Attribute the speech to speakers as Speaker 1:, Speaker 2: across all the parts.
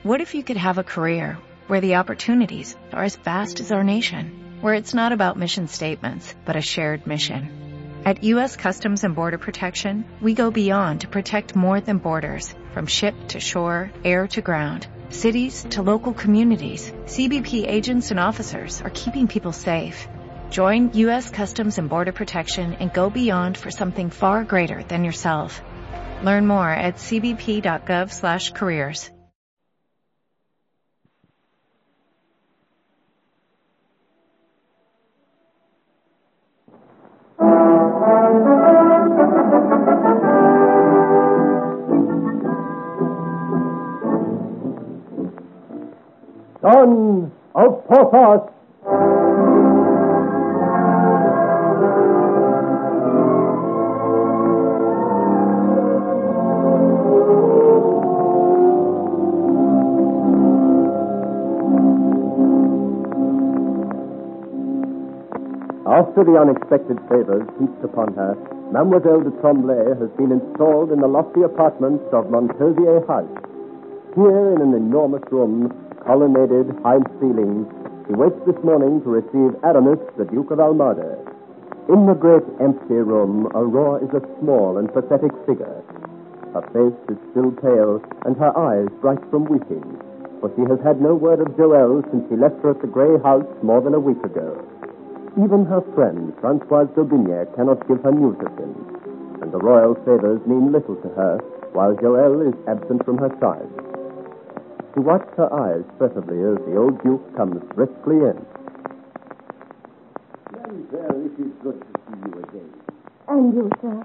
Speaker 1: What if you could have a career where the opportunities are as vast as our nation, where it's not about mission statements, but a shared mission? At U.S. Customs and Border Protection, we go beyond to protect more than borders, from ship to shore, air to ground, cities to local communities. CBP agents and officers are keeping people safe. Join U.S. Customs and Border Protection and go beyond for something far greater than yourself. Learn more at cbp.gov/careers.
Speaker 2: Son of Porthos! After the unexpected favors heaped upon her, Mademoiselle de Tremblay has been installed in the lofty apartments of Montpellier House. Here, in an enormous room, colonnaded, high-ceilinged, she waits this morning to receive Aramis, the Duke of Almada. In the great empty room, Aurore is a small and pathetic figure. Her face is still pale, and her eyes bright from weeping, for she has had no word of Joël since he left her at the Grey House more than a week ago. Even her friend, Françoise d'Aubigné, cannot give her news of him, and the royal favors mean little to her, while Joël is absent from her side. She watched her eyes furtively as the old Duke comes briskly in.
Speaker 3: Mademoiselle, it is good to see you again.
Speaker 4: And you, sir.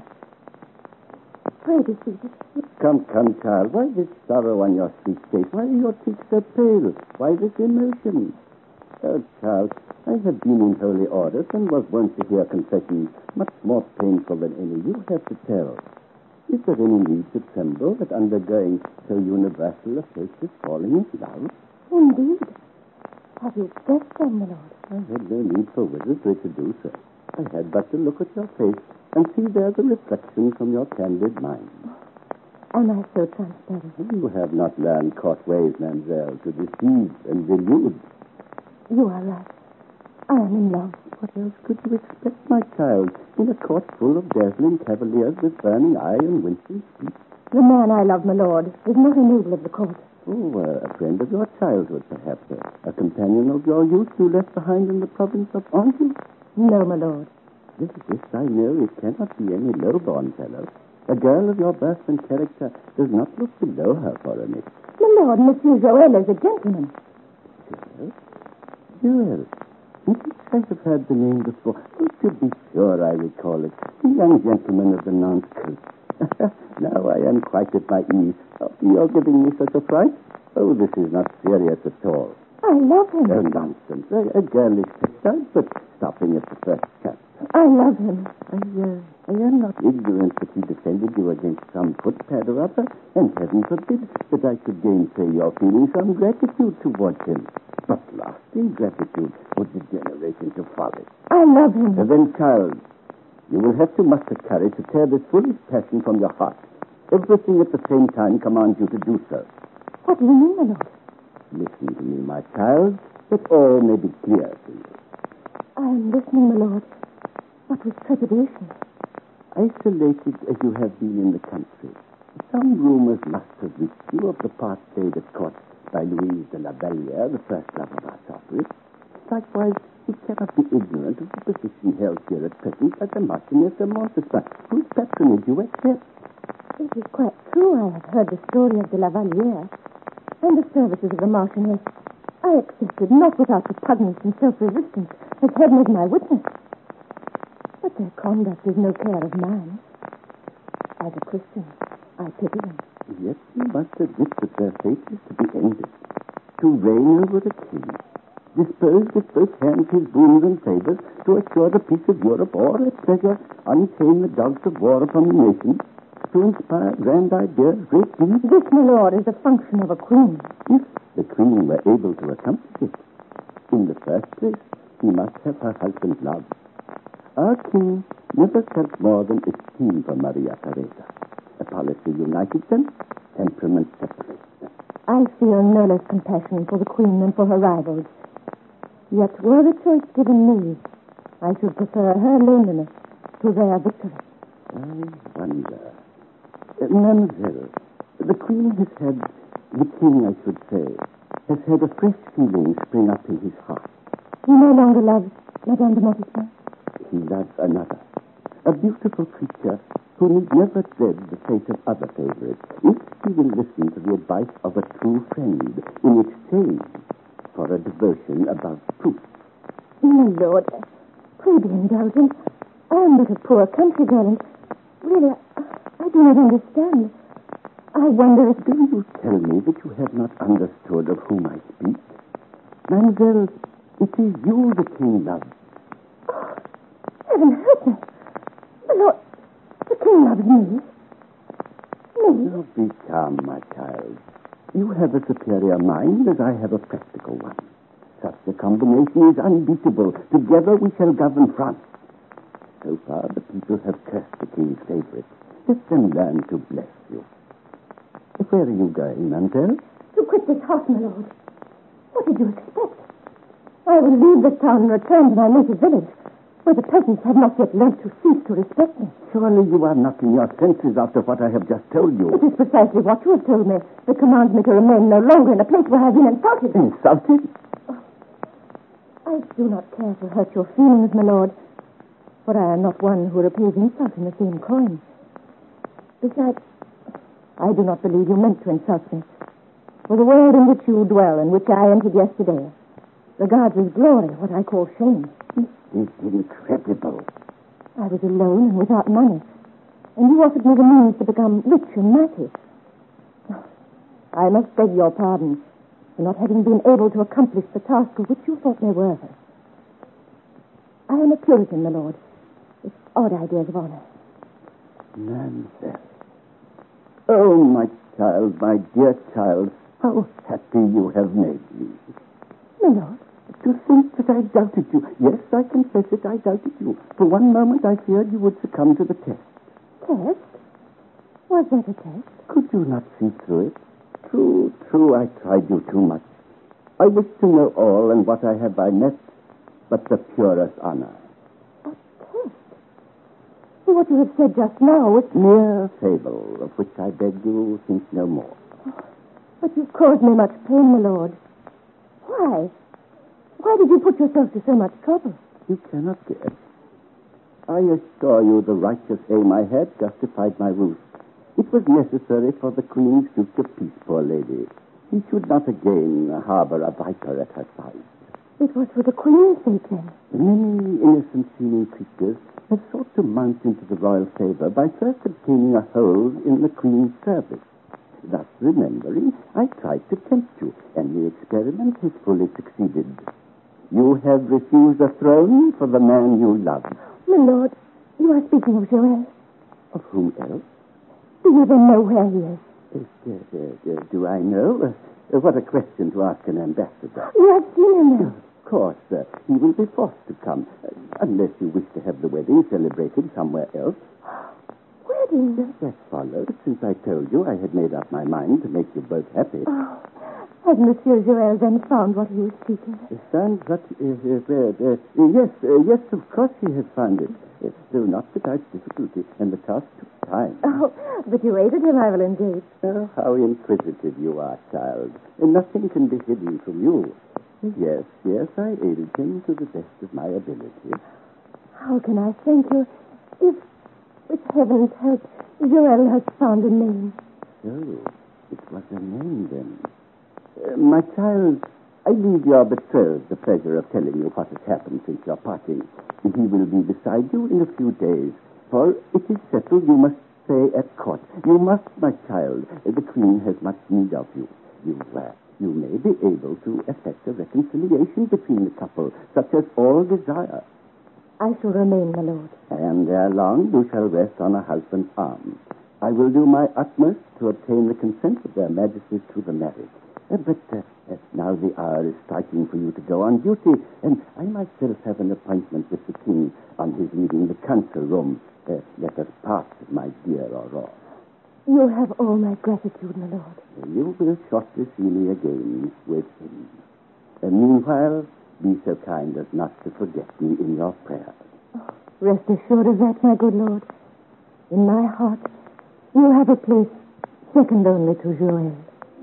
Speaker 4: Pray be seated.
Speaker 3: Come, child. Why this sorrow on your sweet face? Why are your cheeks so pale? Why this emotion? Oh, child, I have been in holy orders and was wont to hear confessions much more painful than any you have to tell. Is there any need to tremble at undergoing so universal a fate as falling in love?
Speaker 4: Indeed. Have you guessed then, my lord?
Speaker 3: I had no need for wizardry to do so. I had but to look at your face and see there the reflection from your candid mind.
Speaker 4: Am I so transparent?
Speaker 3: You have not learned court ways, mademoiselle, to deceive and delude.
Speaker 4: You are right. I am in love.
Speaker 3: What else could you expect, my child, in a court full of dazzling cavaliers with burning eye and winsome speech?
Speaker 4: The man I love, my lord, is not a noble of the court.
Speaker 3: Oh, a friend of your childhood, perhaps. A companion of your youth you left behind in the province of Anjou?
Speaker 4: No, my lord.
Speaker 3: This I know. It cannot be any low-born fellow. A girl of your birth and character does not look below her for a minute.
Speaker 4: My lord, Monsieur Joël is a gentleman.
Speaker 3: Joël? Yes, I have heard the name before. Oh, to be sure I recall it. The young gentleman of the Nantes coast. Now I am quite at my ease. After you're giving me such a fright? Oh, this is not serious at all.
Speaker 4: I love him.
Speaker 3: Oh, nonsense. A girlish picture, but stopping at the first chapter.
Speaker 4: I love him.
Speaker 3: I am not ignorant that he defended you against some footpad or other, and heaven forbid that I should gainsay your feeling some gratitude towards him. But lasting gratitude would degenerate into folly.
Speaker 4: I love him.
Speaker 3: And then, child, you will have to muster courage to tear this foolish passion from your heart. Everything at the same time commands you to do so.
Speaker 4: What do you mean, my lord?
Speaker 3: Listen to me, my child, that all may be clear to you.
Speaker 4: I am listening, my lord, but with trepidation.
Speaker 3: Isolated as you have been in the country, some rumors must have reached you of the part played at court by Louise de la Vallière, the first love of our sovereign. Likewise, you cannot be ignorant of the position held here at present by the Marchioness de Montespan, whose patronage you accept.
Speaker 4: It is quite true. I have heard the story of de la Vallière and the services of the Marchioness. I accepted, not without repugnance and self-resistance, as heaven is my witness. But their conduct is no care of mine. As a Christian, I pity them.
Speaker 3: Yet you must admit that their fate is to be ended. To reign over the king, dispose with both hands his boons and favors to assure the peace of Europe, or at pleasure unchain the dogs of war upon the nation, to inspire grand ideas, great deeds.
Speaker 4: This, my lord, is the function of a queen.
Speaker 3: If the queen were able to accomplish it, in the first place, she must have her husband's love. Our king never felt more than esteem for Maria Theresa. A policy united them, temperament separated them.
Speaker 4: I feel no less compassion for the Queen than for her rivals. Yet were the choice given me, I should prefer her loneliness to their victory.
Speaker 3: I wonder. Mademoiselle, the Queen has had, the King, I should say, has had a fresh feeling spring up in his heart.
Speaker 4: He no longer loves Madame de Montespan?
Speaker 3: He loves another, a beautiful creature who need never dread the fate of other favorites if she will listen to the advice of a true friend in exchange for a devotion above proof.
Speaker 4: My lord, pray be indulgent. I am but a poor country girl, and really, I do not understand. I wonder if...
Speaker 3: Do you tell me that you have not understood of whom I speak? Mademoiselle, it is you the King loves.
Speaker 4: Oh, heaven help me. My lord, the King loves me. Me?
Speaker 3: Now be calm, my child. You have a superior mind, as I have a practical one. Such a combination is unbeatable. Together we shall govern France. So far, the people have cursed the King's favorite. Let them learn to bless you. Where are you going, Mademoiselle?
Speaker 4: To quit this house, my lord. What did you expect? I will leave this town and return to my native village, where the peasants have not yet learned to cease to respect me.
Speaker 3: Surely you are not in your senses after what I have just told you.
Speaker 4: It is precisely what you have told me that commands me to remain no longer in a place where I have been insulted.
Speaker 3: Insulted?
Speaker 4: Oh, I do not care to hurt your feelings, my lord, for I am not one who repays insult in the same coin. Besides, I do not believe you meant to insult me. For the world in which you dwell, in which I entered yesterday, regards as glory what I call shame.
Speaker 3: It is incredible.
Speaker 4: I was alone and without money, and you offered me the means to become rich and mighty. I must beg your pardon for not having been able to accomplish the task of which you thought me worthy. I am a Puritan, my lord, with odd ideas of honor.
Speaker 3: Mademoiselle. Oh, my child, my dear child, how happy you have made me.
Speaker 4: My lord?
Speaker 3: To think that I doubted you. Yes, I confess it, I doubted you. For one moment I feared you would succumb to the test.
Speaker 4: Test? Was that a test?
Speaker 3: Could you not see through it? True, I tried you too much. I wish to know all, and what I have I met but the purest honor.
Speaker 4: A test? What you have said just now was...
Speaker 3: Mere fable, of which I beg you think no more.
Speaker 4: Oh, but you've caused me much pain, my lord. Why? Why did you put yourself to so much trouble?
Speaker 3: You cannot guess. I assure you the righteous aim I had justified my ruse. It was necessary for the Queen's future peace, poor lady. She should not again harbor a viper at her side.
Speaker 4: It was for the Queen's sake, then?
Speaker 3: Many innocent-seeming creatures have sought to mount into the royal favor by first obtaining a hold in the Queen's service. Thus, remembering, I tried to tempt you, and the experiment has fully succeeded. You have refused a throne for the man you love.
Speaker 4: My lord, you are speaking of Joel.
Speaker 3: Of whom else?
Speaker 4: Do you then know where he is?
Speaker 3: Do I know? What a question to ask an ambassador.
Speaker 4: You have seen him now.
Speaker 3: Of course, he will be forced to come, unless you wish to have the wedding celebrated somewhere else.
Speaker 4: Wedding?
Speaker 3: That follows, since I told you I had made up my mind to make you both happy.
Speaker 4: Oh, has Monsieur Joel then found what he was seeking?
Speaker 3: Found what? Yes, of course he has found it. Though not without difficulty, and the task took time.
Speaker 4: Oh, but you aided him, I will indeed.
Speaker 3: Oh, how inquisitive you are, child. And nothing can be hidden from you. Yes, I aided him to the best of my ability.
Speaker 4: How can I thank you if, with heaven's help, Joel has found a name?
Speaker 3: So, it was a name, then. My child, I leave your betrothed the pleasure of telling you what has happened since your parting. He will be beside you in a few days, for it is settled you must stay at court. You must, my child. The Queen has much need of you. You may be able to effect a reconciliation between the couple, such as all desire.
Speaker 4: I shall remain, my lord.
Speaker 3: And ere long you shall rest on a husband's arm. I will do my utmost to obtain the consent of their majesties to the marriage. But now the hour is striking for you to go on duty, and I myself have an appointment with the King on his leaving the council room. Let us part, my dear Aurore.
Speaker 4: You have all my gratitude, my lord.
Speaker 3: You will shortly see me again with him. And meanwhile, be so kind as not to forget me in your prayers.
Speaker 4: Rest assured of that, my good lord. In my heart, you have a place second only to Joël.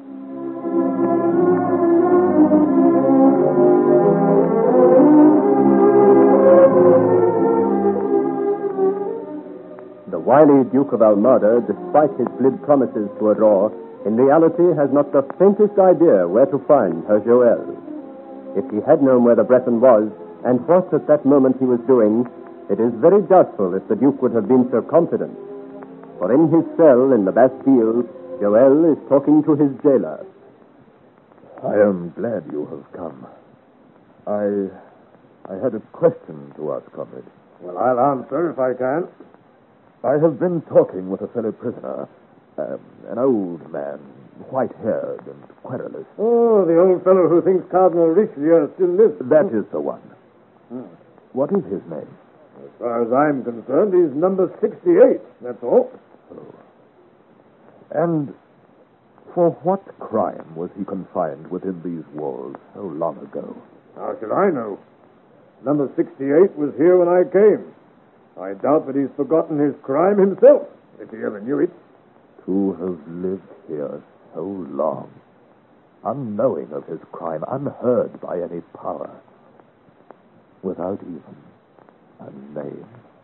Speaker 2: The wily Duke of Almada, despite his glib promises to Aurore, in reality has not the faintest idea where to find her Joël. If he had known where the Breton was, and what at that moment he was doing, it is very doubtful if the Duke would have been so confident. For in his cell in the Bastille, Joël is talking to his jailer.
Speaker 5: I am glad you have come. I had a question to ask, comrade.
Speaker 6: Well, I'll answer if I can.
Speaker 5: I have been talking with a fellow prisoner, an old man, white-haired and querulous.
Speaker 6: Oh, the old fellow who thinks Cardinal Richelieu still lives.
Speaker 5: That is the one. What is his name?
Speaker 6: As far as I'm concerned, he's number 68, that's all.
Speaker 5: Oh. And for what crime was he confined within these walls so long ago?
Speaker 6: How should I know? Number 68 was here when I came. I doubt that he's forgotten his crime himself, if he ever knew it.
Speaker 5: To have lived here so long, unknowing of his crime, unheard by any power, without even a name.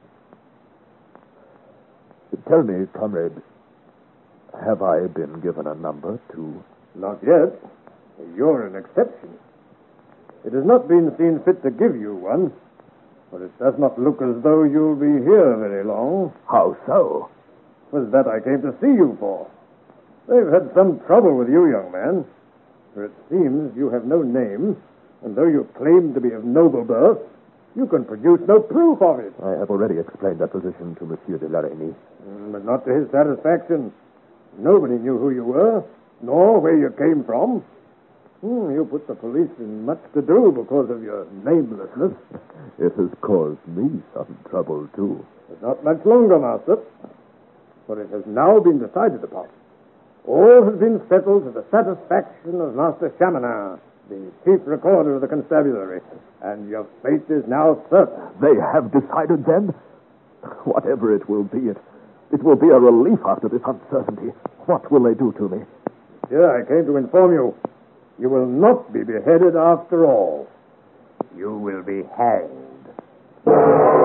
Speaker 5: Tell me, comrade, have I been given a number, too?
Speaker 6: Not yet. You're an exception. It has not been seen fit to give you one, but it does not look as though you'll be here very long.
Speaker 5: How so?
Speaker 6: It was that I came to see you for. They've had some trouble with you, young man, for it seems you have no name, and though you claim to be of noble birth, you can produce no proof of it.
Speaker 5: I have already explained that position to Monsieur de la Reynie.
Speaker 6: But not to his satisfaction. Nobody knew who you were, nor where you came from. You put the police in much to do because of your namelessness.
Speaker 5: It has caused me some trouble, too.
Speaker 6: But not much longer, master. For it has now been decided upon. All has been settled to the satisfaction of Master Chaminade, the chief recorder of the constabulary, and your fate is now certain.
Speaker 5: They have decided, then? Whatever it will be, it will be a relief after this uncertainty. What will they do to me?
Speaker 6: Here, I came to inform you. You will not be beheaded after all. You will be hanged.